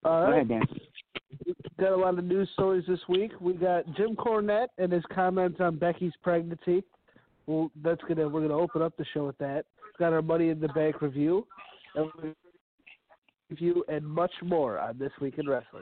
All Go right. ahead, Dan. Got a lot of news stories this week. We got Jim Cornette and his comments on Becky's pregnancy. Well, we're gonna open up the show with that. Got our Money in the Bank review, and much more on This Week in Wrestling.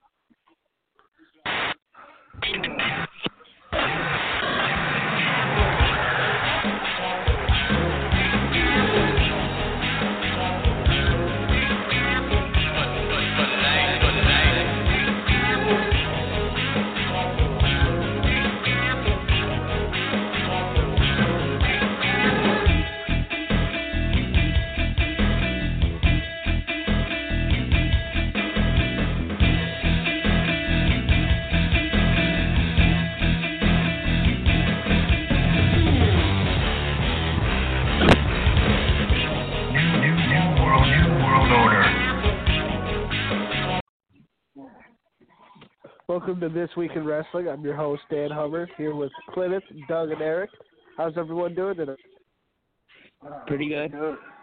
Welcome to This Week in Wrestling. I'm your host, Dan Hummer, here with Clinton, Doug, and Eric. How's everyone doing today? Pretty good.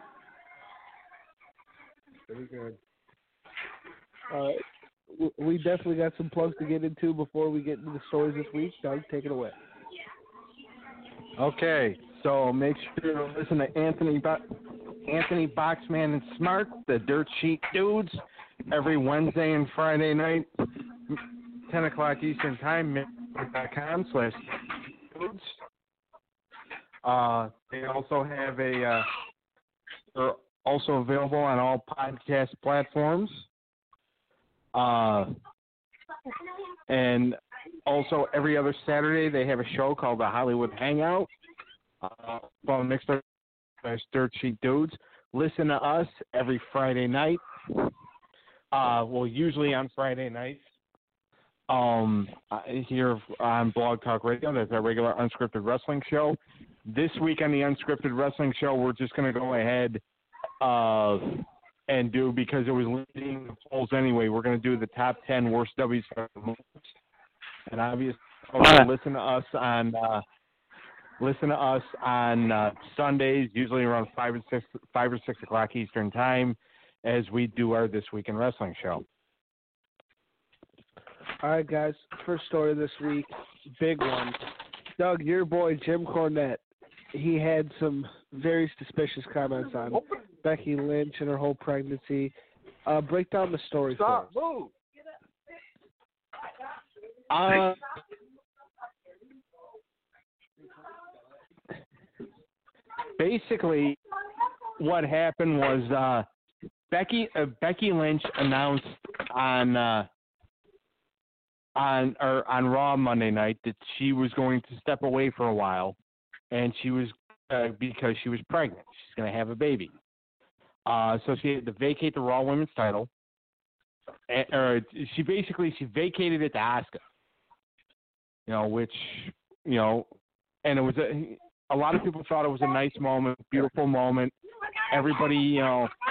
Pretty good. All right. We definitely got some plugs to get into before we get into the stories this week. Doug, take it away. Okay, so make sure to listen to Anthony Boxman and Smart, the Dirt Sheet Dudes, every Wednesday and Friday night, 10 o'clock Eastern Time, com/dudes. They also have they're also available on all podcast platforms. And also every other Saturday they have a show called the Hollywood Hangout. On Mixer Dirt Sheet Dudes. Listen to us every Friday night. Usually on Friday nights. Here on Blog Talk Radio, that's our regular unscripted wrestling show. This week on the unscripted wrestling show, we're just going to go ahead and do, because it was leading the polls anyway, we're going to do the top 10 worst W's for the month. And obviously, listen to us on Sundays, usually around 5 or 6 o'clock Eastern Time, as we do our This Week in Wrestling show. All right, guys. First story this week, big one. Doug, your boy Jim Cornette, he had some very suspicious comments on Becky Lynch and her whole pregnancy. Break down the story for us. Move. Basically, what happened was Becky Lynch announced on Raw Monday night that she was going to step away for a while, and she was because she was pregnant. She's going to have a baby. So she had to vacate the Raw Women's title. She vacated it to Asuka. And it was a lot of people thought it was a nice moment, beautiful moment. Everybody,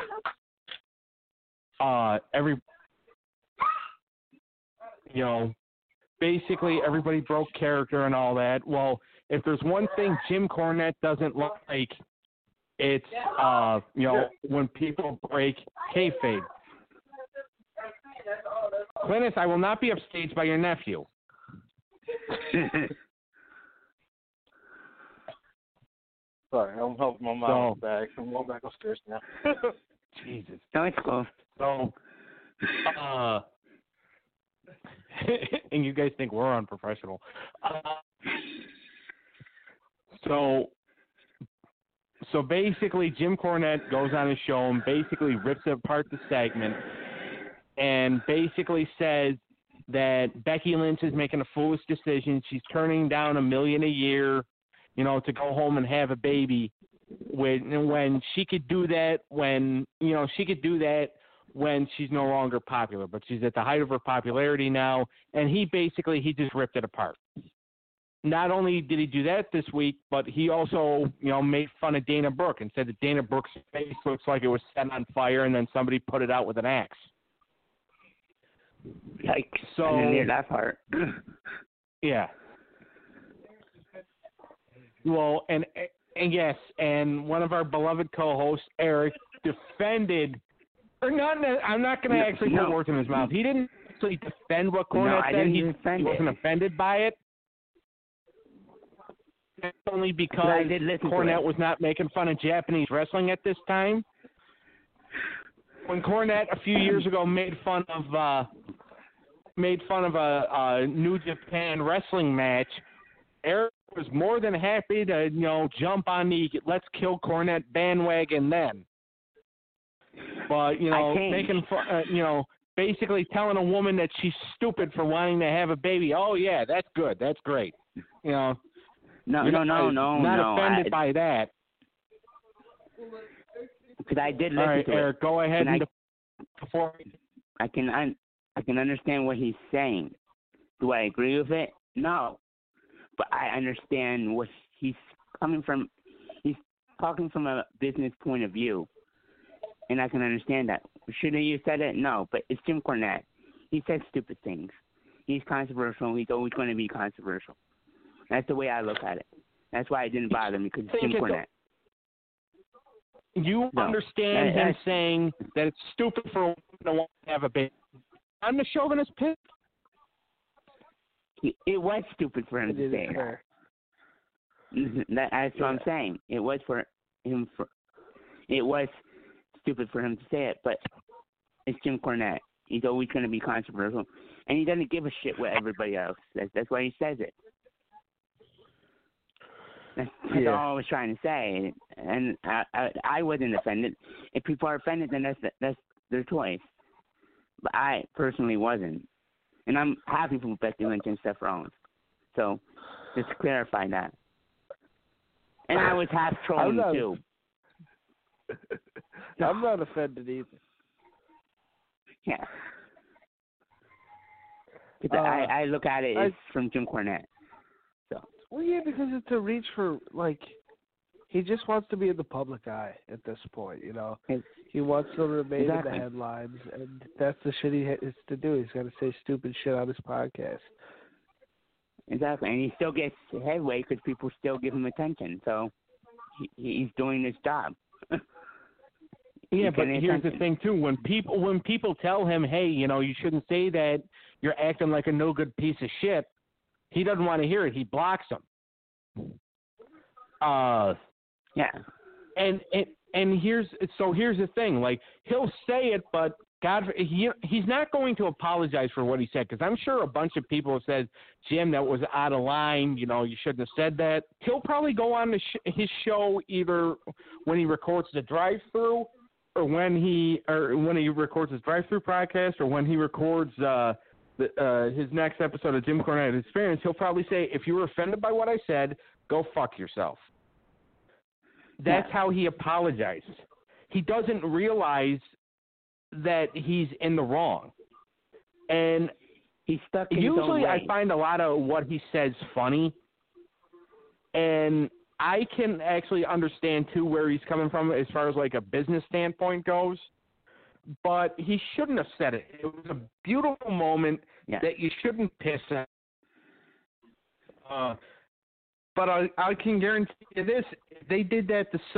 basically everybody broke character and all that. Well, if there's one thing Jim Cornette doesn't like, it's when people break kayfabe. Clintus, I will not be upstaged by your nephew. Sorry, I'm helping my mom back. I'm going back upstairs now. Jesus. No, it's cool. So, and you guys think we're unprofessional. So basically, Jim Cornette goes on his show and basically rips apart the segment and basically says that Becky Lynch is making a foolish decision. She's turning down $1 million a year, to go home and have a baby. When she could do that, when she's no longer popular, but she's at the height of her popularity now. And he just ripped it apart. Not only did he do that this week, but he also, made fun of Dana Brooke and said that Dana Brooke's face looks like it was set on fire and then somebody put it out with an axe. Yikes. So, I didn't hear that part. Yeah. Well, and yes, and one of our beloved co-hosts, Eric, defended Or not, I'm not going to actually put words in his mouth. He didn't actually defend what Cornette said. He wasn't offended by it. That's only because Cornette was not making fun of Japanese wrestling at this time. When Cornette a few years ago made fun of a New Japan wrestling match, Eric was more than happy to jump on the let's kill Cornette bandwagon then. But making fun, basically telling a woman that she's stupid for wanting to have a baby. Oh yeah, that's good. That's great. No. Not offended by that. Because I did listen All right, to Eric, it. go ahead before I can understand what he's saying. Do I agree with it? No. But I understand what he's coming from. He's talking from a business point of view. And I can understand that. Shouldn't you said it? No. But it's Jim Cornette. He says stupid things. He's controversial. He's always going to be controversial. That's the way I look at it. That's why it didn't bother me, because it's Jim Cornette. You understand him saying that it's stupid for a woman to want to have a baby. I'm the chauvinist pig. It was stupid for him to say that. That's what I'm saying. It was for him. It was stupid for him to say it, but it's Jim Cornette. He's always going to be controversial, and he doesn't give a shit what everybody else says. That's why he says it. That's all I was trying to say, and I wasn't offended. If people are offended, then that's their choice. But I personally wasn't, and I'm happy for Becky Lynch and Seth Rollins. So just to clarify that. And I was half trolling too. I'm not offended either. Yeah. Because I look at it as from Jim Cornette. So. Well, yeah, because it's a reach for, he just wants to be in the public eye at this point, He wants to remain in the headlines, and that's the shit he has to do. He's got to say stupid shit on his podcast. Exactly, and he still gets headway because people still give him attention, so he's doing his job. Yeah, but here's the thing, too. When people tell him, hey, you shouldn't say that, you're acting like a no-good piece of shit, he doesn't want to hear it. He blocks them. Yeah. And here's the thing. He'll say it, but he's not going to apologize for what he said, because I'm sure a bunch of people have said, Jim, that was out of line. You shouldn't have said that. He'll probably go on his show either when he records the drive-through, or when he records his drive-through podcast, or when he records his next episode of Jim Cornette Experience. He'll probably say, if you were offended by what I said, go fuck yourself. That's how he apologizes. He doesn't realize that he's in the wrong. And he's stuck in his own way. I find a lot of what he says funny. And I can actually understand, too, where he's coming from as far as, a business standpoint goes. But he shouldn't have said it. It was a beautiful moment that you shouldn't piss at. But I can guarantee you this: if they did that to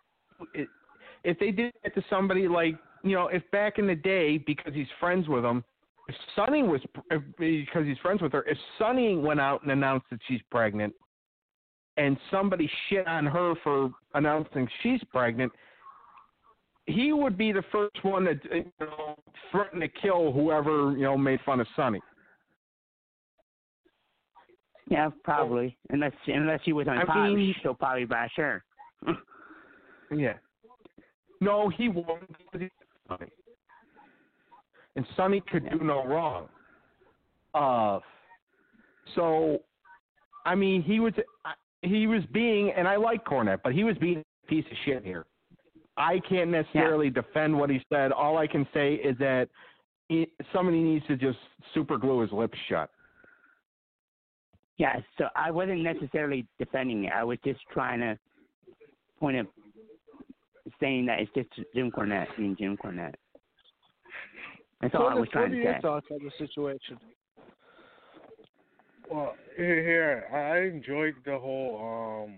somebody if back in the day, because he's friends with them, because he's friends with her, if Sunny went out and announced that she's pregnant, and somebody shit on her for announcing she's pregnant, he would be the first one to threaten to kill whoever made fun of Sunny. Yeah, probably. Unless she was on top, she'll probably bash her. Yeah. No, he won't. And Sunny could do no wrong. So, he was being, and I like Cornette, but he was being a piece of shit here. I can't necessarily defend what he said. All I can say is that somebody needs to just super glue his lips shut. Yeah, so I wasn't necessarily defending it. I was just trying to saying that it's just Jim Cornette being Jim Cornette. That's all I was trying to say. What are your thoughts on the situation? Well, here I enjoyed the whole.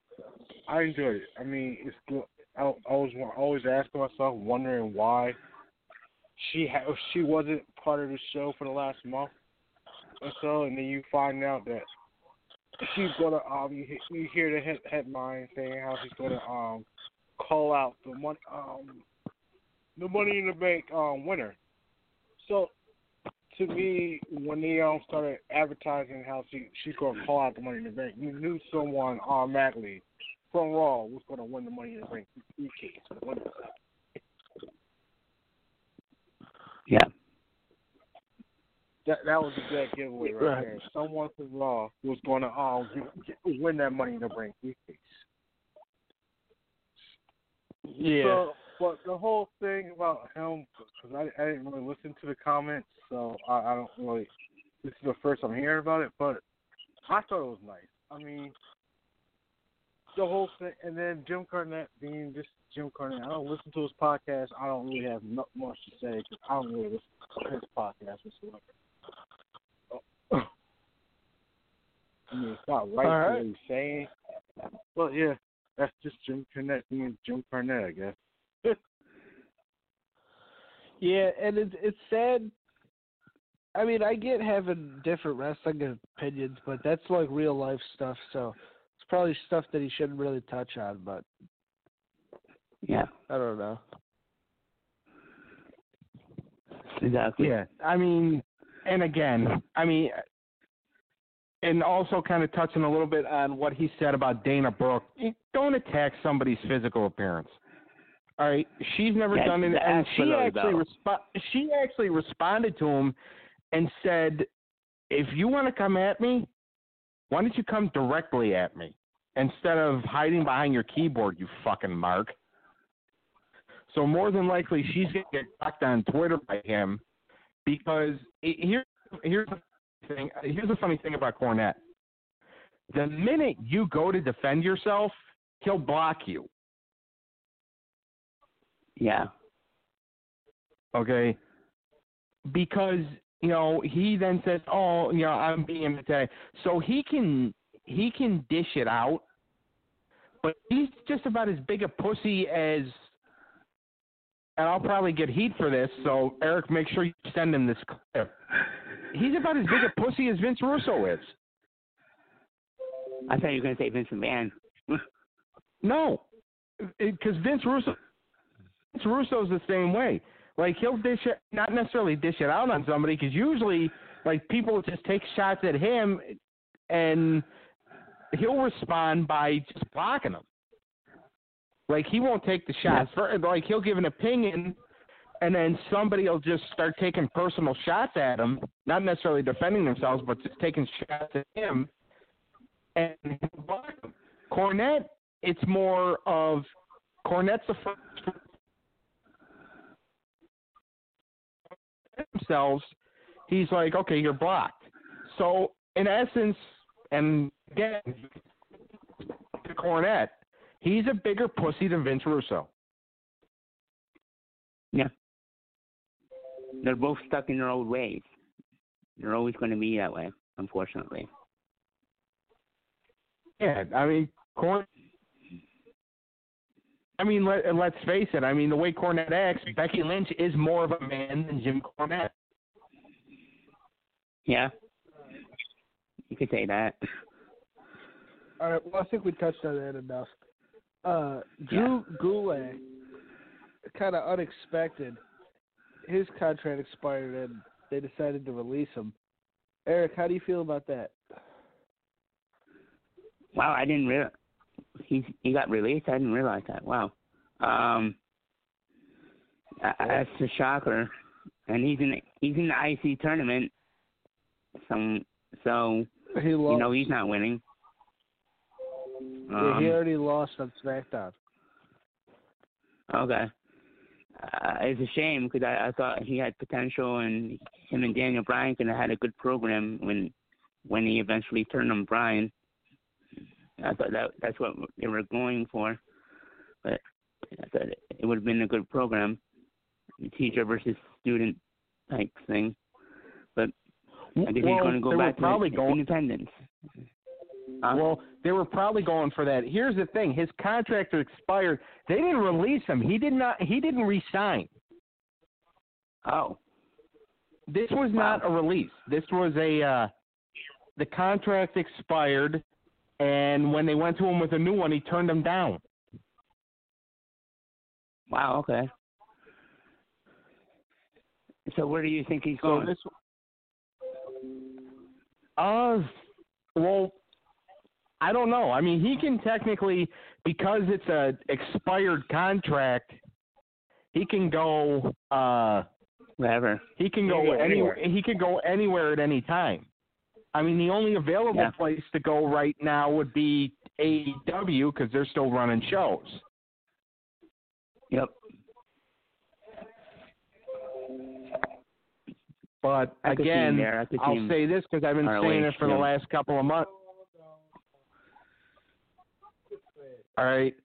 I enjoyed it. It's. I was always asking myself, wondering why she wasn't part of the show for the last month or so, and then you find out that she's gonna you hear the headline saying how she's gonna call out the Money in the Bank winner. So to me, when they started advertising how she's gonna call out the Money in the Bank, you knew someone automatically from Raw was gonna win the Money in the Bank briefcase. Yeah. That was a dead giveaway right there. Someone from Raw was going to win that Money in the Bank briefcase. Yeah. So, but the whole thing about him, because I didn't really listen to the comments, so I don't really. This is the first I'm hearing about it, but I thought it was nice. I mean, the whole thing, and then Jim Cornette being just Jim Cornette. I don't listen to his podcast. I don't really have much to say because I don't really listen to his podcast whatsoever. I mean, it's not right what he's saying. But yeah, that's just Jim Cornette being Jim Cornette, I guess. Yeah, and it's sad. I mean, I get having different wrestling opinions, but that's like real life stuff, so it's probably stuff that he shouldn't really touch on, but yeah, I don't know. Exactly. Yeah, I mean, and again, I mean, and also kind of touching a little bit on what he said about Dana Brooke. Don't attack somebody's physical appearance. All right, she's never done it, and she actually responded to him and said, "If you want to come at me, why don't you come directly at me instead of hiding behind your keyboard, you fucking mark." So more than likely, she's gonna get blocked on Twitter by him because here's the thing. Here's the funny thing about Cornette. The minute you go to defend yourself, he'll block you. Yeah. Okay. Because, he then says, "Oh, I'm being attacked." So he can dish it out, but he's just about as big a pussy as, and I'll probably get heat for this, so Eric, make sure you send him this clip. He's about as big a pussy as Vince Russo is. I thought you were going to say Vince McMahon. No, because Vince Russo's the same way. Like, he'll dish it, not necessarily dish it out on somebody, because usually, like, people just take shots at him, and he'll respond by just blocking them. Like, he won't take the shots. Like, he'll give an opinion, and then somebody will just start taking personal shots at him, not necessarily defending themselves, but just taking shots at him, and he'll block them. Cornette, it's more of, Cornette's the first themselves, he's like, okay, you're blocked. So, in essence, and again, to Cornette, he's a bigger pussy than Vince Russo. Yeah. They're both stuck in their old ways. They're always going to be that way, unfortunately. Yeah, I mean, let's face it. I mean, the way Cornette acts, Becky Lynch is more of a man than Jim Cornette. Yeah. You could say that. All right, well, I think we touched on that enough. Drew Gulak, kind of unexpected, his contract expired and they decided to release him. Eric, how do you feel about that? Wow, I didn't realize he got released. I didn't realize that. Wow, that's a shocker. And he's in the IC tournament, so he lost. He's not winning. He already lost on SmackDown. Okay, it's a shame because I thought he had potential, and him and Daniel Bryan could have had a good program when he eventually turned on Bryan. I thought that's what they were going for, but I thought it would have been a good program, the teacher versus student type thing. But I guess he's going to go back to independence. Well, they were probably going for that. Here's the thing: his contract expired. They didn't release him. He didn't resign. Oh. This was not a release. This was the contract expired, and when they went to him with a new one, he turned them down. Wow, okay. So where do you think he's going? Well, I don't know. I mean, he can technically, because it's a expired contract, he can go wherever. He can go anywhere. He can go anywhere at any time. I mean, the only available place to go right now would be AEW because they're still running shows. Yep. But again, I'll say this because I've been saying it for the last couple of months. All right.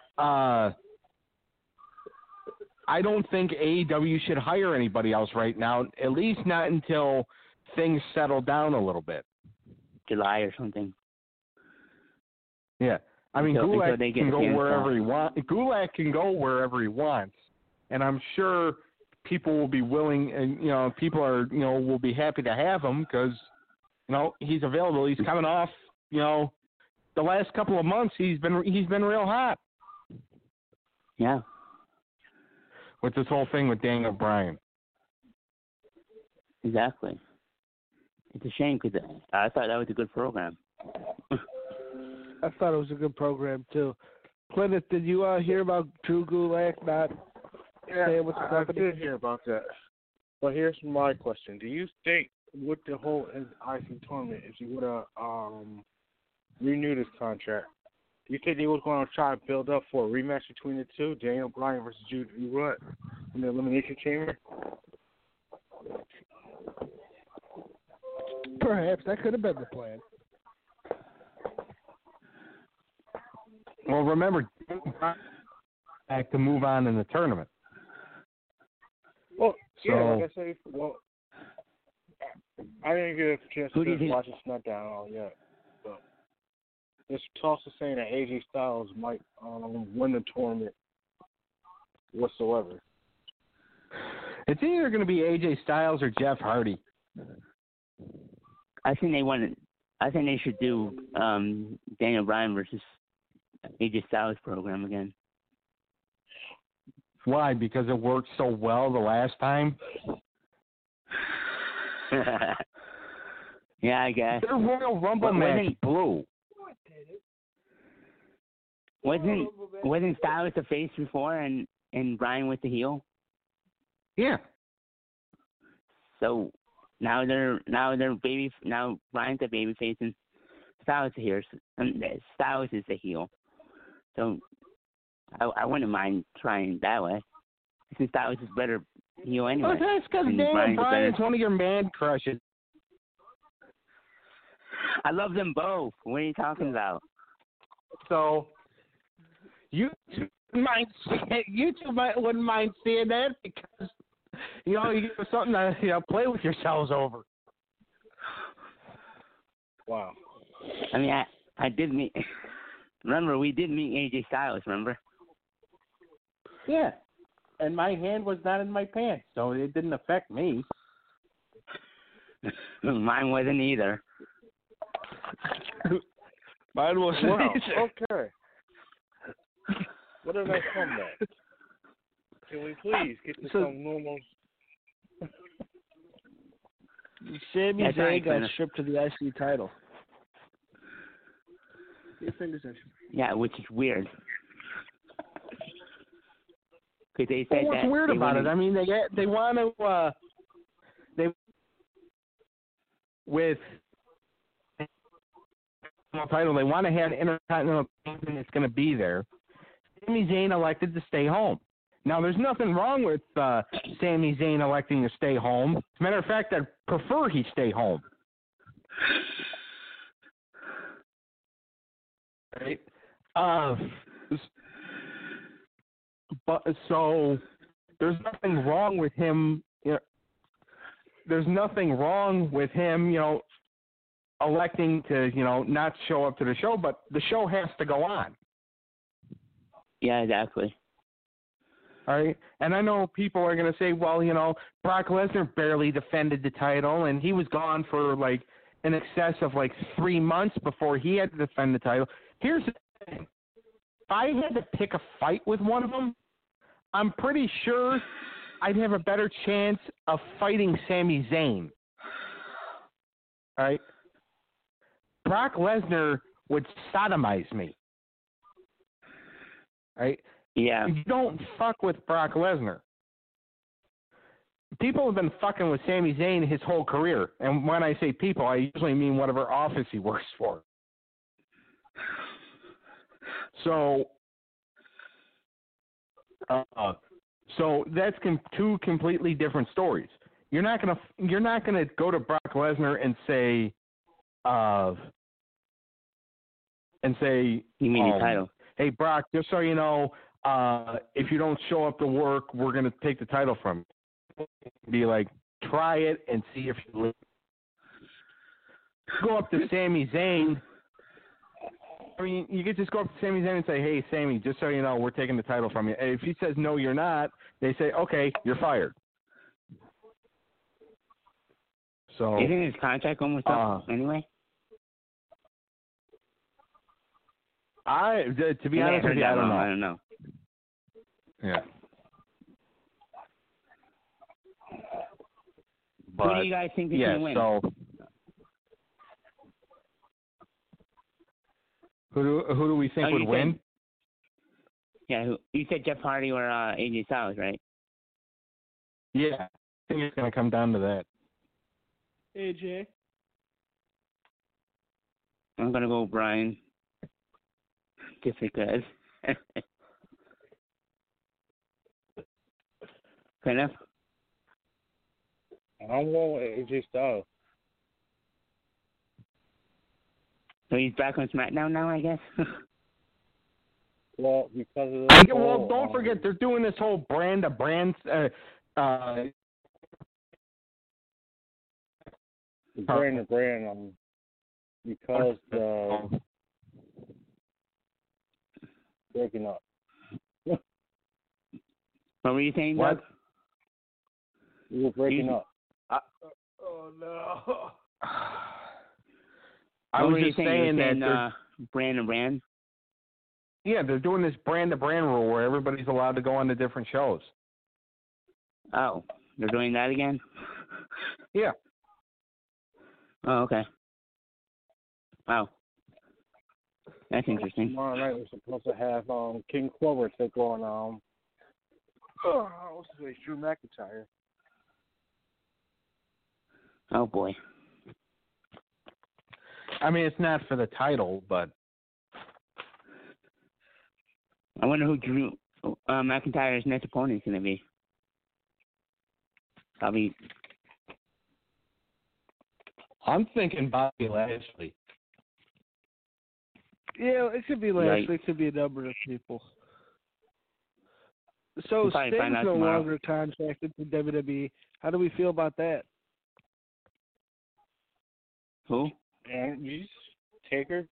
I don't think AEW should hire anybody else right now, at least not until things settle down a little bit. July or something. Yeah. I mean, Gulak can go wherever he wants. Gulak can go wherever he wants, and I'm sure people will be willing, and people are, will be happy to have him because, he's available. He's coming off, the last couple of months he's been real hot. Yeah. With this whole thing with Daniel Bryan. Exactly. It's a shame because I thought that was a good program. I thought it was a good program too. Clinton, did you hear about Drew Gulak not staying with the company? I did hear about that. But here's my question: do you think with the whole IC tournament, if you would have renewed his contract, do you think they was going to try to build up for a rematch between the two, Daniel Bryan versus Drew Gulak, in the Elimination Chamber? Perhaps that could have been the plan. Well, remember, back to move on in the tournament. Well, like I said, I didn't get a chance to watch the SmackDown all yet. But there's talks of saying that AJ Styles might win the tournament whatsoever. It's either going to be AJ Styles or Jeff Hardy. I think they should do Daniel Bryan versus AJ Styles program again. Why? Because it worked so well the last time? Yeah, I guess. Their Royal Rumble match blew. Wasn't Styles the face before and Bryan was the heel? Yeah. So now Bryan's the baby face and Styles is here. Styles is the heel. So I wouldn't mind trying that way. Since Styles is better heel anyway. Oh, that's because Daniel Bryan's one of your man crushes. I love them both. What are you talking about? So you two wouldn't mind seeing that because you get something to play with yourselves over. Wow. I mean, I did meet. Remember, we did meet AJ Styles. Remember? Yeah. And my hand was not in my pants, so it didn't affect me. Mine wasn't either. Mine wasn't either. Okay. What did I come at? Can we please get to some normal? Sami Zayn got stripped to the IC title. Your fingers are. Yeah, which is weird. Because they said what's weird about it? I mean, they want to with title. They want to have Intercontinental Champion that's going to be there. Sami Zayn elected to stay home. Now, there's nothing wrong with Sami Zayn electing to stay home. As a matter of fact, I'd prefer he stay home. Right? But so there's nothing wrong with him. There's nothing wrong with him, electing to, not show up to the show, but the show has to go on. Yeah, exactly. All right, and I know people are going to say, well, Brock Lesnar barely defended the title, and he was gone for like in excess of like 3 months before he had to defend the title. Here's the thing. If I had to pick a fight with one of them, I'm pretty sure I'd have a better chance of fighting Sami Zayn. All right? Brock Lesnar would sodomize me. All right? Yeah. You don't fuck with Brock Lesnar. People have been fucking with Sami Zayn his whole career. And when I say people, I usually mean whatever office he works for. So that's two completely different stories. You're not gonna go to Brock Lesnar and say, You mean the title? Hey Brock, just so you know, if you don't show up to work, we're gonna take the title from you. Be like, try it and see if you lose. Go up to Sami Zayn. I mean, you could just go up to Sami Zayn and say, hey, Sami, just so you know, we're taking the title from you. And if he says, no, you're not, they say, okay, you're fired. So, isn't his contract almost up anyway? To be honest with you, I don't know. I don't know. Yeah. But, who do you guys think is going to win? So, who do we think would win? Yeah, you said Jeff Hardy or AJ Styles, right? Yeah, I think it's going to come down to that. AJ. I'm going to go Brian. Just because. Fair enough. I'm going with AJ Styles. So he's back on SmackDown now, I guess? Well, because of the well, don't forget, they're doing this whole brand. Brand, because breaking up. What were you saying, What? Doug? We were breaking up. Oh, no. I was just saying that brand. Yeah, they're doing this brand-to-brand rule where everybody's allowed to go on to different shows. Oh, they're doing that again? Yeah. Oh, okay. Wow. That's interesting. Tomorrow night we're supposed to have King Clover take on what's his name, Drew McIntyre. Oh boy. I mean, it's not for the title, but I wonder who Drew McIntyre's next opponent is going to be. Probably. I'm thinking Bobby Lashley. Yeah, it could be Lashley. Right. It could be a number of people. So We'll probably Sting's find out no tomorrow. longer contracted to WWE. How do we feel about that? Who? And you Taker?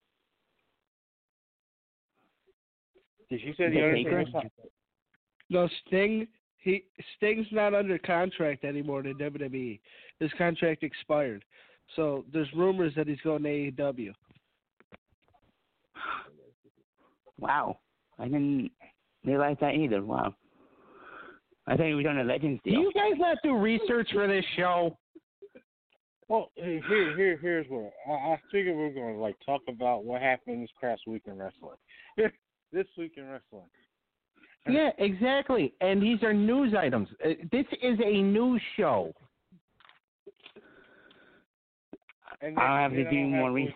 Did she say the other Taker? thing? No, Sting's not under contract anymore to WWE. His contract expired. So there's rumors that he's going to AEW. Wow. I didn't realize that either. Wow. I thought he was on a Legends Do deal. you guys not do research for this show? Well, here's what I figured we were going to talk about what happened this past week in wrestling. This week in wrestling. Yeah, exactly. And these are news items. This is a news show. And I'll have to do more research.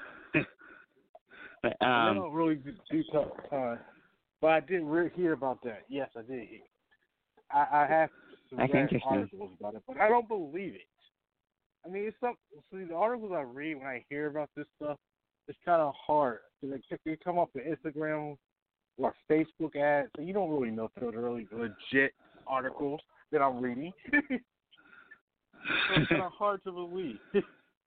But, I don't really do time. But I did hear about that. Yes, I did. I have some articles about it, but I don't believe it. I mean, it's some. See, the articles I read when I hear about this stuff, it's kind of hard. They come up in Instagram or Facebook ads, so you don't really know if they're really legit articles that I'm reading. So it's kind of hard to believe. If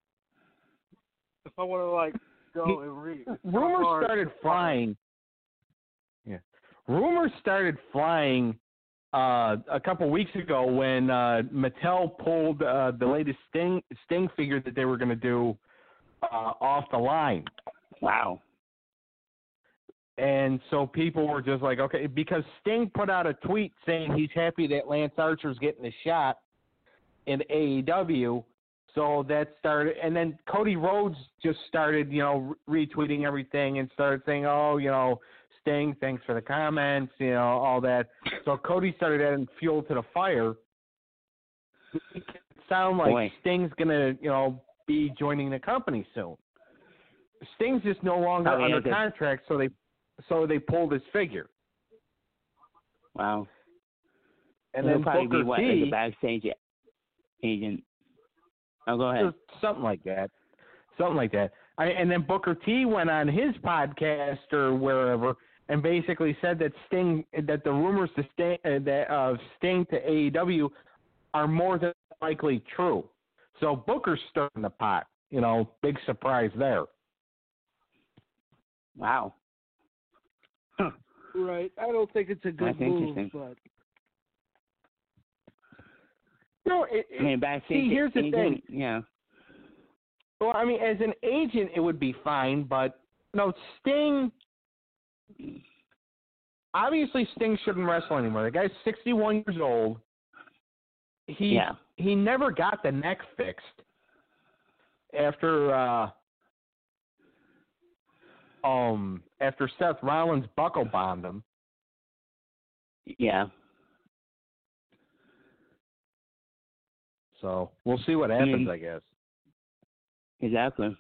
I want to go and read, Rumors started flying. Yeah, rumors started flying a couple weeks ago when Mattel pulled the latest Sting figure that they were going to do off the line. Wow. And so people were just like, okay, because Sting put out a tweet saying he's happy that Lance Archer's getting a shot in AEW. So that started, and then Cody Rhodes just started, retweeting everything and started saying, oh, Sting, thanks for the comments, all that. So Cody started adding fuel to the fire. It sound like Sting's gonna, be joining the company soon. Sting's just no longer under contract, so they pulled his figure. Wow. And then probably Booker be what, T, like a backstage agent. Oh, go ahead. Something like that. And then Booker T went on his podcast or wherever and basically said that the rumors of Sting to AEW are more than likely true. So Booker's stirring the pot. Big surprise there. Wow. Huh. Right. I don't think it's a good That's move, interesting. but backstage. Here's the thing. Yeah. Well, I mean, as an agent, it would be fine, but Sting. Obviously, Sting shouldn't wrestle anymore. The guy's 61 years old. He never got the neck fixed after Seth Rollins buckle bombed him. Yeah. So we'll see what happens, I guess. Exactly.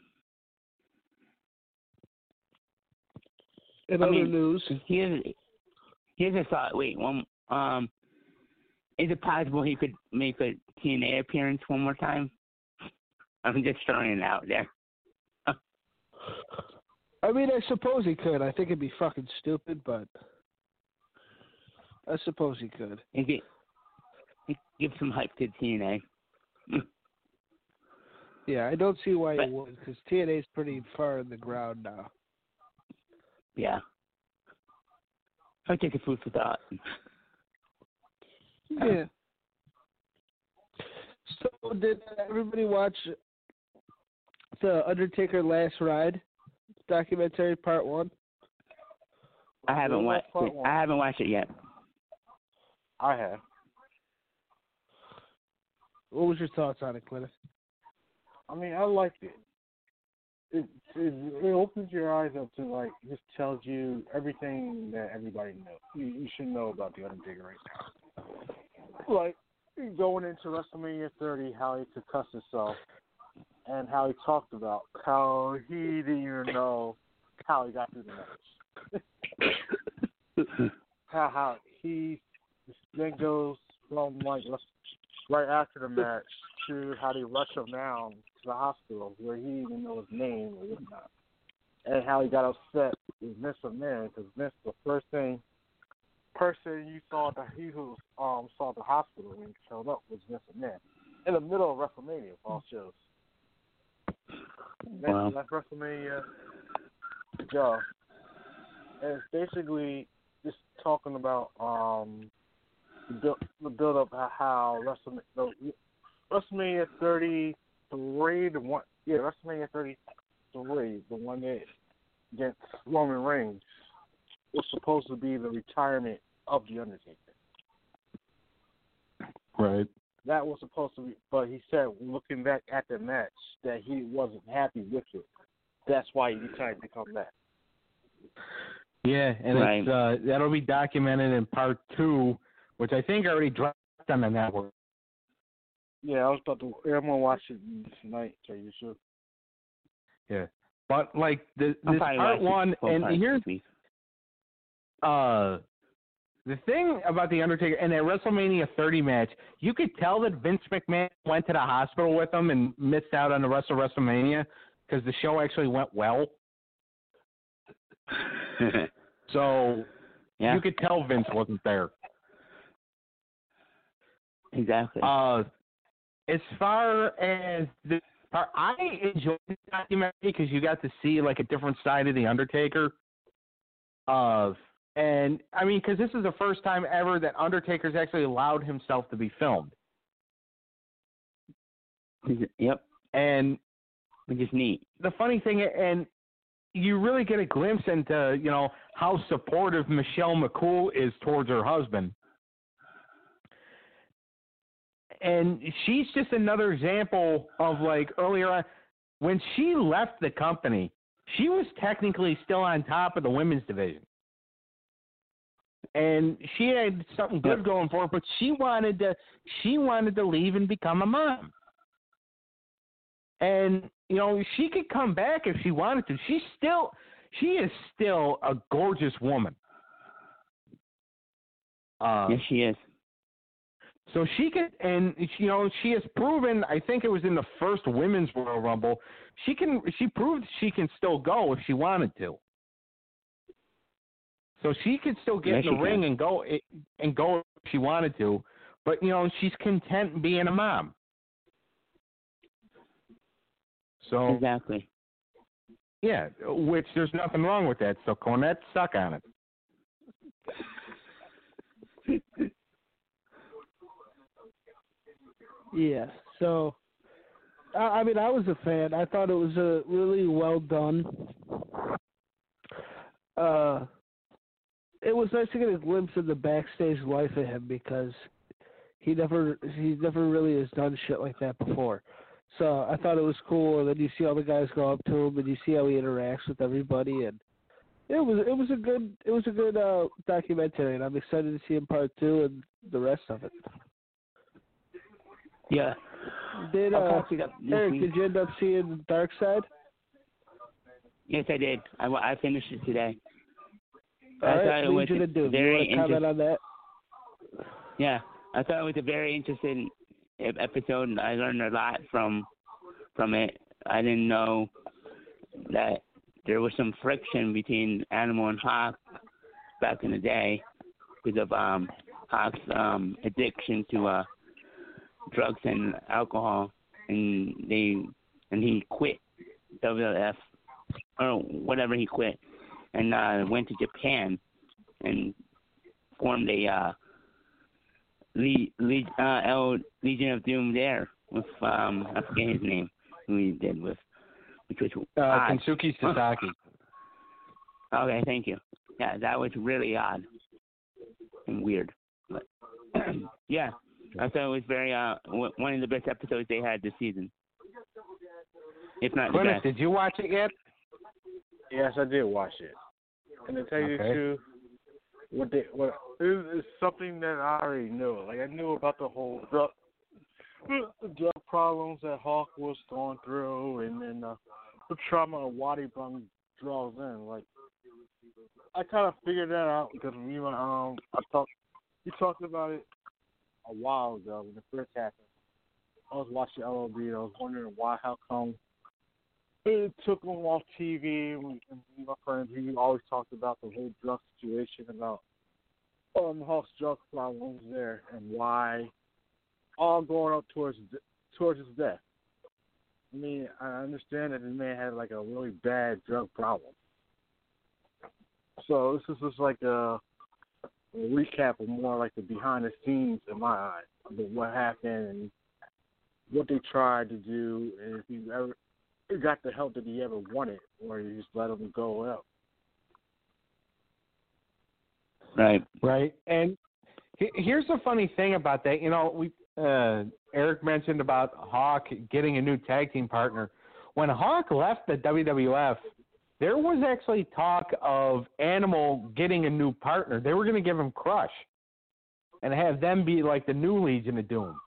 In other news, here's a thought. Wait, is it possible he could make a TNA appearance one more time? I'm just throwing it out there. I mean, I suppose he could. I think it'd be fucking stupid, but I suppose he could. He give some hype to TNA. Yeah, I don't see why he would, because TNA's pretty far in the ground now. Yeah. I'll take a food for thought. Yeah. So, did everybody watch the Undertaker Last Ride documentary, Part 1? I haven't watched it. I haven't watched it yet. I have. What was your thoughts on it, Clinton? I mean, I liked it. It opens your eyes up to, just tells you everything that everybody knows. You should know about The Undertaker right now. Going into WrestleMania 30, how he concussed himself, and how he talked about how he didn't even know how he got through the match. how he then goes from, right after the match to how they rush him down to the hospital where he didn't even know his name or whatnot. And how he got upset with Vince McMahon because Vince, the first person you saw who saw the hospital when he showed up was Vince McMahon. In the middle of WrestleMania, of all shows. Wow. That's WrestleMania go. And it's basically just talking about the build up of how WrestleMania 33, WrestleMania 33, the one that against Roman Reigns, was supposed to be the retirement of The Undertaker. Right. That was supposed to be, but he said, looking back at the match, that he wasn't happy with it. That's why he decided to come back. Yeah, and right. That'll be documented in Part 2, which I think already dropped on the network. Yeah, I'm gonna watch it tonight. Tell you the truth. Yeah, but this Part 1, and here's the thing about The Undertaker and that WrestleMania 30 match, you could tell that Vince McMahon went to the hospital with him and missed out on the rest of WrestleMania because the show actually went well. So you could tell Vince wasn't there. Exactly. As far as the part, I enjoyed the documentary because you got to see a different side of The Undertaker. And, I mean, because this is the first time ever that Undertaker's actually allowed himself to be filmed. Yep. And which is neat. The funny thing, and you really get a glimpse into, how supportive Michelle McCool is towards her husband. And she's just another example of, like, earlier on, when she left the company, she was technically still on top of the women's division. And she had something good going for her, but she wanted to leave and become a mom. And, she could come back if she wanted to. She is still a gorgeous woman. Yes, she is. So she could, and she has proven. I think it was in the first Women's Royal Rumble. She proved she can still go if she wanted to. So she could still get in the ring and go if she wanted to, but she's content being a mom. So exactly. Yeah, which there's nothing wrong with that. So Cornette, suck on it. Yeah. So, I mean, I was a fan. I thought it was a really well done. It was nice to get a glimpse of the backstage life of him because he never really has done shit like that before. So I thought it was cool, and then you see all the guys go up to him, and you see how he interacts with everybody, and it was a good documentary, and I'm excited to see in part 2 and the rest of it. Yeah. Eric, did you end up seeing Dark Side? Yes, I did. I finished it today. All right, what did you do? You want to comment on that? Yeah, I thought it was a very interesting episode. I learned a lot from it. I didn't know that there was some friction between Animal and Hawk back in the day because of Hawk's addiction to drugs and alcohol, and he quit WWF or whatever he quit, and went to Japan and formed a Legion of Doom there with I forget his name, who he did with, which was Kensuke Sasaki. Okay, thank you. Yeah, that was really odd and weird, but yeah, I thought it was very one of the best episodes they had this season, if not the best. Did you watch it yet? Yes, I did watch it. And to tell you the truth, it's something that I already knew. Like, I knew about the whole drug problems that Hawk was going through, and then the trauma Waddy Bung draws in. Like, I kind of figured that out because we talked about it a while ago when it first happened. I was watching LOB and I was wondering how come it took him off TV, and my friends, we always talked about the whole drug situation, about Hawk's drug problems there, and why all going up towards his death. I mean, I understand that the man had like a really bad drug problem. So this is just like a recap of more like the behind the scenes in my eyes of what happened and what they tried to do, and if you ever got the help that he ever wanted, or you just let him go up. Right. And here's the funny thing about that. Eric mentioned about Hawk getting a new tag team partner. When Hawk left the WWF, there was actually talk of Animal getting a new partner. They were going to give him Crush and have them be like the new Legion of Doom.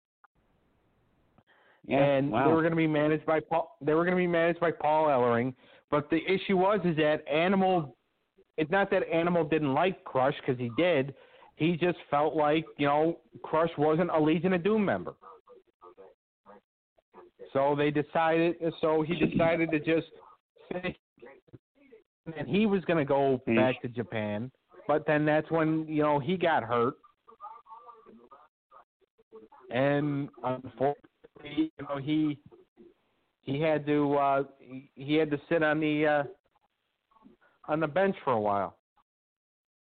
Yeah, and they were going to be managed by Paul. They were going to be managed by Paul Ellering. But the issue was that Animal. It's not that Animal didn't like Crush, because he did. He just felt like Crush wasn't a Legion of Doom member. So he decided to just finish, and he was going to go back to Japan. But then that's when he got hurt, and unfortunately, he had to sit on the bench for a while.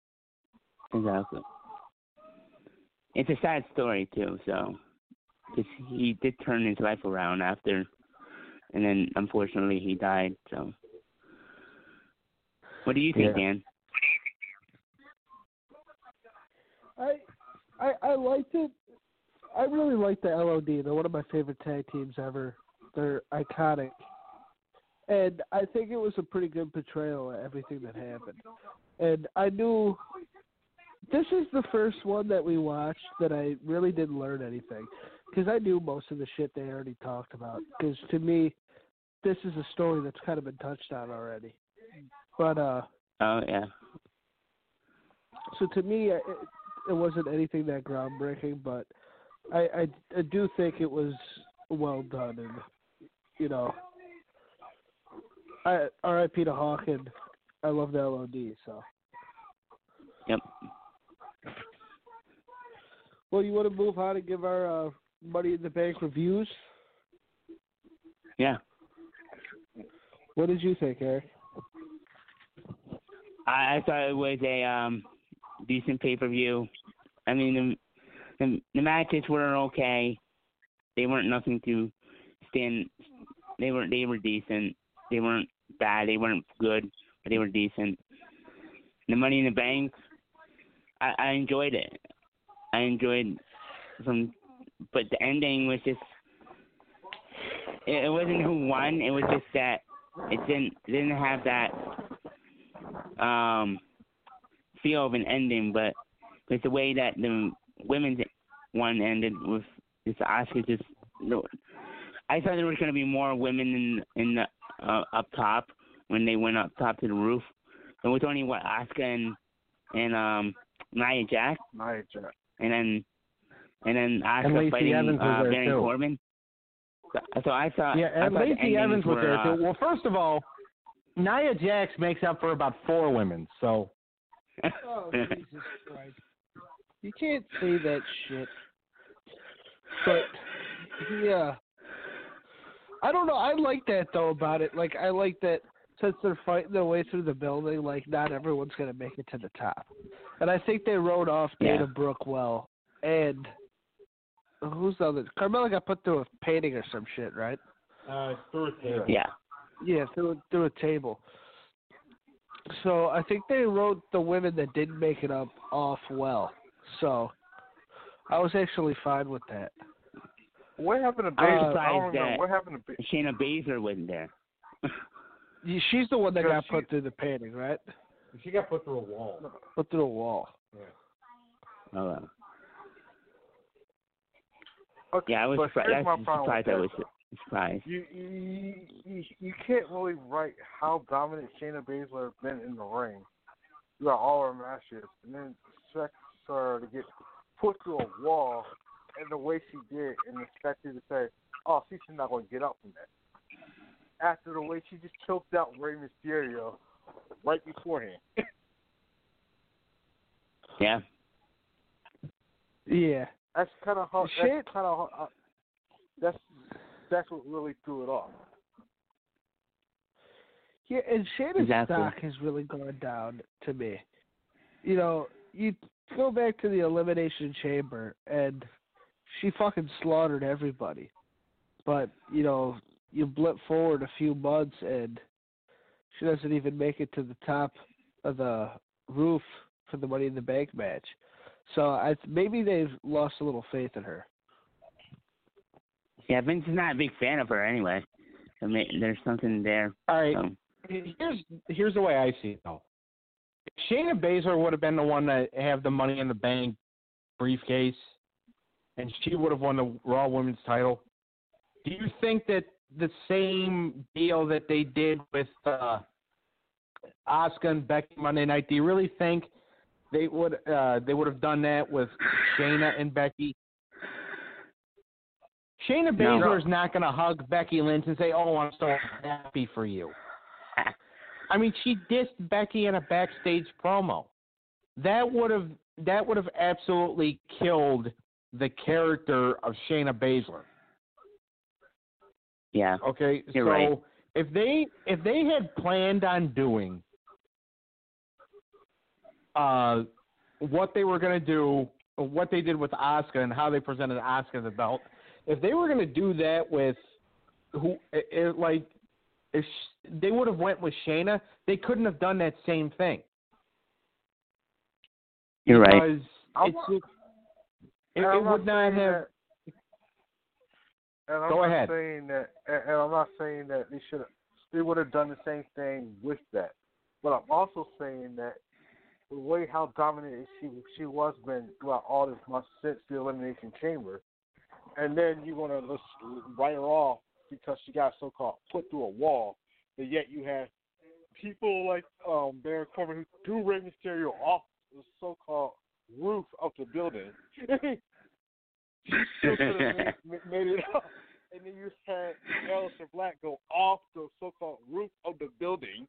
Exactly. It's a sad story too. So, 'cause he did turn his life around after, and then unfortunately he died. So, what do you think, Dan? I liked it. I really like the LOD. They're one of my favorite tag teams ever. They're iconic. And I think it was a pretty good portrayal of everything that happened. And I knew this is the first one that we watched that I really didn't learn anything. Because I knew most of the shit they already talked about. Because to me, this is a story that's kind of been touched on already. But, oh, yeah. So to me, it wasn't anything that groundbreaking, but I do think it was well done. And, you know, R.I.P. to Hawk, and I love the LOD, so. Yep. Well, you want to move on and give our Money in the Bank reviews? Yeah. What did you think, Eric? I thought it was a decent pay-per-view. I mean, the matches were okay. They weren't nothing to stand. They were decent. They weren't bad. They weren't good, but they were decent. The Money in the Bank, I enjoyed it. I enjoyed but the ending was just. It wasn't who won. It was just that it didn't have that feel of an ending, but it's the way that the women's one ended with this Asuka just. I thought there was going to be more women in the up top when they went up top to the roof. It was only Asuka and Nia Jax. And then Asuka fighting Baron Corbin. So I thought. Yeah, and Lacey Evans was there too. Well, first of all, Nia Jax makes up for about 4 women, so. Oh, Jesus Christ. You can't say that shit. But, yeah. I don't know. I like that, though, about it. Like, I like that since they're fighting their way through the building, like, not everyone's going to make it to the top. And I think they wrote off Dana Brooke well. And who's the other? Carmella got put through a painting or some shit, right? Through a table. Yeah. Yeah, through a table. So I think they wrote the women that didn't make it up off well. So I was actually fine with that. What happened to I was Baszler? surprised What happened to Shayna Baszler wasn't there. She's the one that got put through the painting, right? She got put through a wall. Put through a wall. Yeah. Oh, well. Okay, yeah, I was surprised. I was surprised. You can't really write how dominant Shayna Baszler has been in the ring throughout all her matches, and then expect her to get put through a wall in the way she did, and expect you to say, "Oh, she's not going to get up from that." After the way she just choked out Rey Mysterio right beforehand. Yeah. Yeah. That's kind of how. That's what really threw it off. Yeah, and Shayna's stock has really gone down to me. You know, you go back to the Elimination Chamber, and she fucking slaughtered everybody. But, you know, you blip forward a few months, and she doesn't even make it to the top of the roof for the Money in the Bank match. So maybe they've lost a little faith in her. Yeah, Vince is not a big fan of her anyway. I mean, there's something there. All right. Here's the way I see it, though. Shayna Baszler would have been the one to have the Money in the Bank briefcase, and she would have won the Raw Women's title. Do you think that the same deal that they did with Asuka and Becky Monday night, do you really think they would have done that with Shayna and Becky? Shayna Baszler is not going to hug Becky Lynch and say, "Oh, I'm so happy for you." I mean, she dissed Becky in a backstage promo. That would have absolutely killed the character of Shayna Baszler. Yeah. Okay. You're so right. if they had planned on doing what they were going to do, what they did with Asuka and how they presented Asuka the belt, if they were going to do that with if they would have went with Shayna, they couldn't have done that same thing. You're right. Because it would not have. Go ahead. And I'm not saying that they would have done the same thing with that. But I'm also saying that the way how dominant she was been throughout all this months since the Elimination Chamber, and then you're gonna just write her off because she got so-called put through a wall, but yet you have people like Baron Corbin who threw Rey Mysterio off the so-called roof of the building. She still could have made it up. And then you had Aleister Black go off the so-called roof of the building.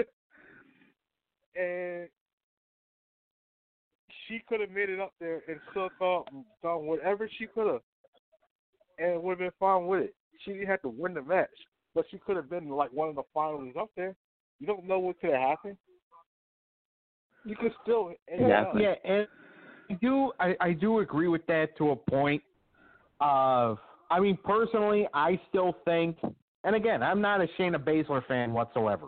And she could have made it up there and so-called done whatever she could have. And would have been fine with it. She didn't have to win the match. But she could have been like one of the finalists up there. You don't know what could have happened. You could still end up. Yeah, and I do agree with that to a point. I mean, personally, I still think, and again, I'm not a Shayna Baszler fan whatsoever.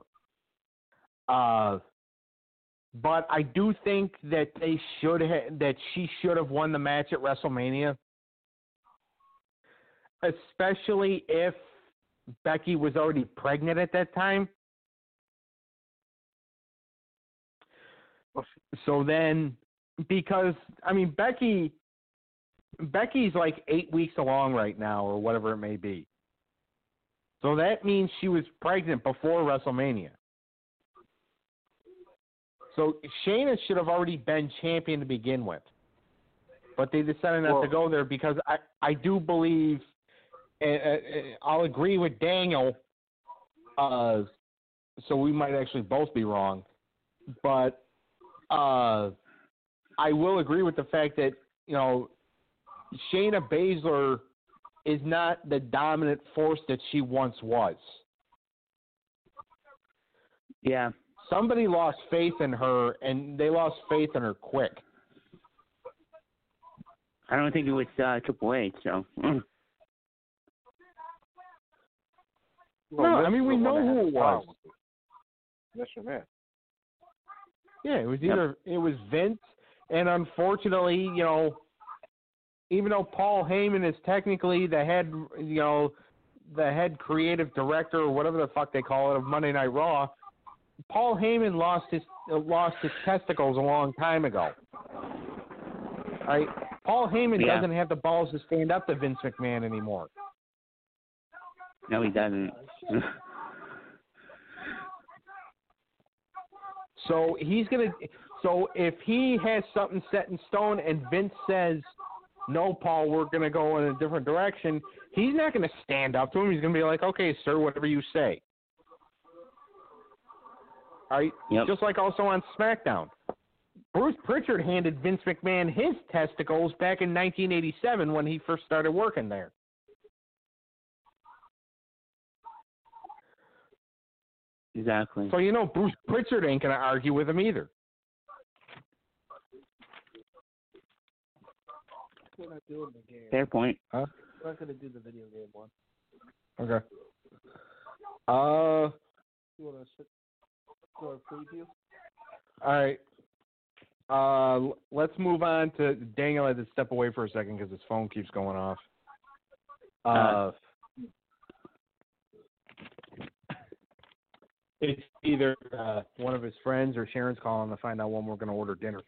But I do think that she should have won the match at WrestleMania, especially if Becky was already pregnant at that time. So then, because I mean, Becky's like 8 weeks along right now, or whatever it may be. So that means she was pregnant before WrestleMania. So Shayna should have already been champion to begin with. But they decided not to go there because I do believe, I'll agree with Daniel, so we might actually both be wrong, but I will agree with the fact that, you know, Shayna Baszler is not the dominant force that she once was. Yeah. Somebody lost faith in her, and they lost faith in her quick. I don't think it was Triple H, so. No, I mean, we know who it was. Yes, man. Yeah, it was it was Vince, and unfortunately, you know, even though Paul Heyman is technically the head, you know, the head creative director or whatever the fuck they call it of Monday Night Raw, Paul Heyman lost his testicles a long time ago. Right? Paul Heyman doesn't have the balls to stand up to Vince McMahon anymore. No, he doesn't. So so if he has something set in stone and Vince says, "No, Paul, we're gonna go in a different direction," he's not gonna stand up to him. He's gonna be like, "Okay, sir, whatever you say." All right. Yep. Just like also on SmackDown, Bruce Pritchard handed Vince McMahon his testicles back in 1987 when he first started working there. Exactly. So, you know, Bruce Pritchard ain't going to argue with him either. We're not doing the game. Fair point. Huh? We're not going to do the video game one. Okay. You want to do a preview? All right. Let's move on to Daniel. Had to step away for a second because his phone keeps going off. It's either one of his friends or Sharon's calling to find out when we're going to order dinner.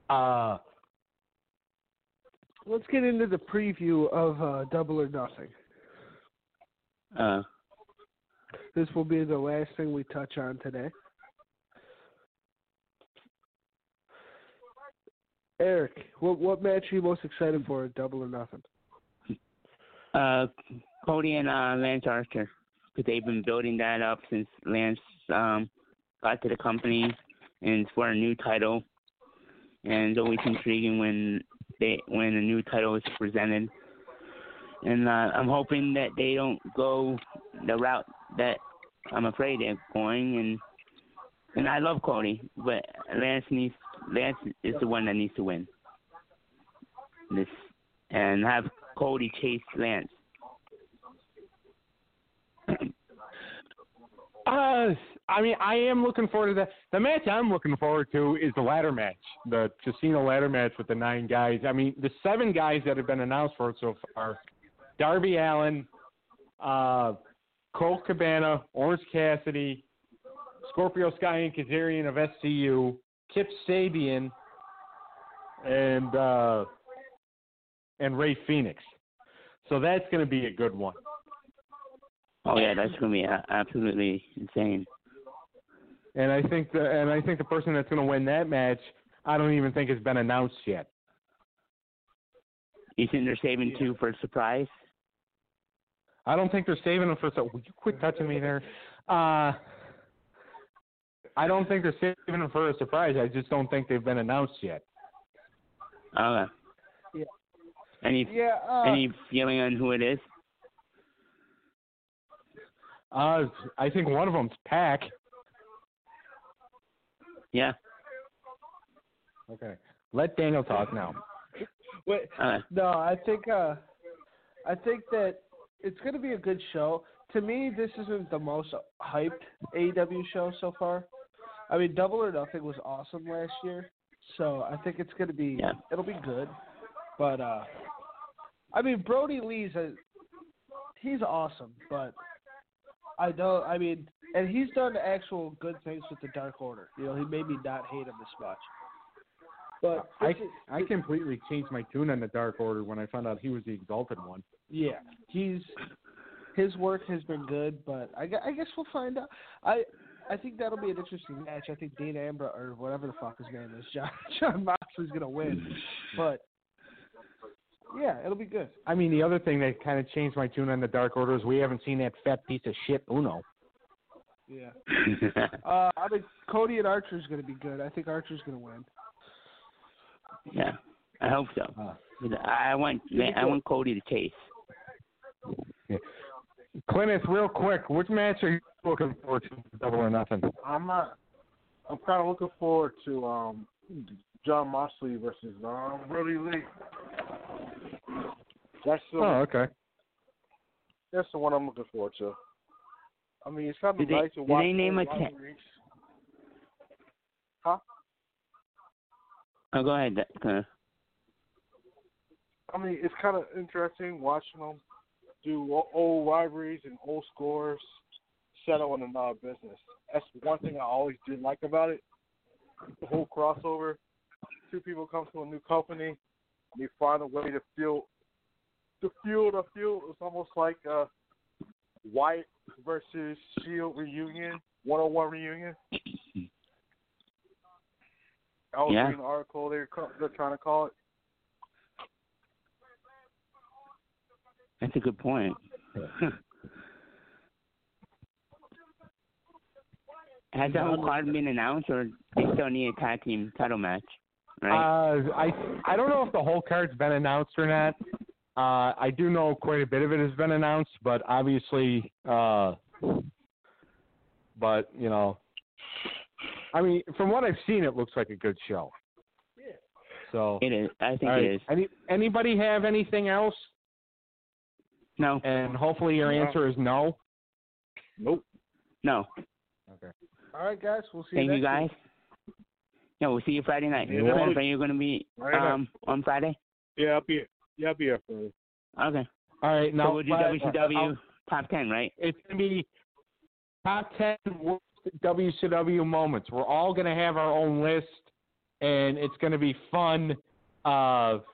Let's get into the preview of Double or Nothing. This will be the last thing we touch on today. Eric, what match are you most excited for at Double or Nothing? Cody and Lance Archer, because they've been building that up since Lance got to the company, and it's for a new title. And it's always intriguing when a new title is presented. And I'm hoping that they don't go the route that I'm afraid they're going. And I love Cody, but Lance needs Lance is the one that needs to win this, and have Cody chase Lance. I mean, I am looking forward to that. The match I'm looking forward to is the ladder match, the casino ladder match with the 9 guys. I mean, the 7 guys that have been announced for it so far: Darby Allin, Colt Cabana, Orange Cassidy, Scorpio Sky and Kazarian of SCU, Kip Sabian, and Ray Phoenix. So that's going to be a good one. Oh yeah, that's going to be absolutely insane. And I think the person that's going to win that match, I don't even think has been announced yet. You think they're saving 2 for a surprise? I don't think they're saving them for. Would you quit touching me there? I don't think they're saving them for a surprise. I just don't think they've been announced yet. Okay. Yeah. Any feeling on who it is? I think one of them's Pac. Yeah. Okay. Let Daniel talk now. Wait, no, I think that it's going to be a good show. To me, this isn't the most hyped AEW show so far. I mean, Double or Nothing was awesome last year, so I think it's going to be it'll be good. But I mean, Brody Lee's he's awesome, but and he's done actual good things with the Dark Order. You know, he made me not hate him as much. But I completely changed my tune on the Dark Order when I found out he was the Exalted One. Yeah, his work has been good, but I guess we'll find out. I think that'll be an interesting match. I think Dean Ambrose, or whatever the fuck his name is, John Moxley's going to win. But, yeah, it'll be good. I mean, the other thing that kind of changed my tune on the Dark Order is we haven't seen that fat piece of shit Uno. Yeah. I mean, Cody and Archer's going to be good. I think Archer's going to win. Yeah, I hope so. I want Cody to chase. Yeah. Clintus, real quick, which match are you looking forward to, Double or Nothing? I'm kind of looking forward to John Moxley versus Brody Lee. Okay. That's the one I'm looking forward to. I mean, it's kind of nice to Did watch. they name a Huh? Oh, go ahead. I mean, it's kind of interesting watching them do old rivalries and old scores settle in another business. That's one thing I always did like about it. The whole crossover. 2 people come to a new company, they find a way to fuel the fuel. It's almost like Wyatt versus Shield reunion, 101 reunion. I was reading an article they're trying to call it. That's a good point. Has the whole card been announced, or they still need a tag team title match? Right? I don't know if the whole card's been announced or not. I do know quite a bit of it has been announced, but obviously, but you know, I mean, from what I've seen, it looks like a good show. Yeah. So it is. I think it is. Anybody have anything else? No. And hopefully your answer is no. Nope. No. Okay. All right, guys. We'll see you Thank next you, guys. week. Yeah, we'll see you Friday night. Yeah. Are you going to be on Friday? Yeah, I'll be here Friday. Okay. All right. Now so we'll do WCW top 10, right? It's going to be top 10 worst WCW moments. We're all going to have our own list, and it's going to be fun. I'm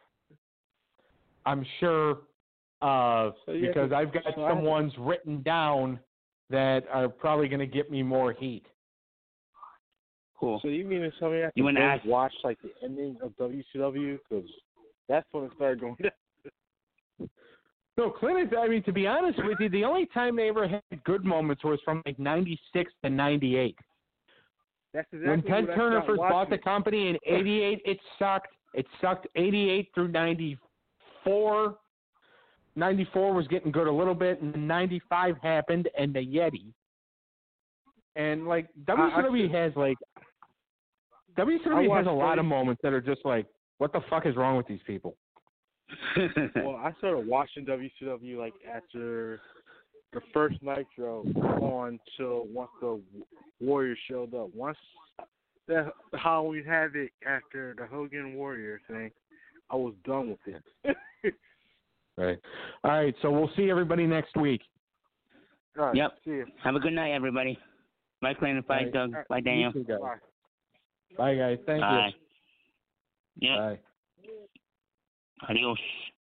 sure. Because I've got some ones written down that are probably going to get me more heat. Cool. So you mean to tell me I can watch like the ending of WCW? Because that's when it started going down. No, Clint, I mean, to be honest with you, the only time they ever had good moments was from like 96 to 98. That's exactly when Ted Turner first bought the company in 88, it sucked. It sucked 88 through 94. 94 was getting good a little bit, and then 95 happened, and the Yeti. And, like, WCW has, like, WWE has a lot of moments that are just like, what the fuck is wrong with these people? Well, I started watching WCW like after the first Nitro on till once the Warriors showed up. Once the Halloween Havoc after the Hogan Warrior thing, I was done with it. Right. All right, so we'll see everybody next week. All right, Yep. see you. Have a good night, everybody. Bye, Clan. Bye, Bye. Doug. Bye, Daniel. You too, guys. Bye. Bye, guys. Thank Bye. you. Yep. Bye. Adios.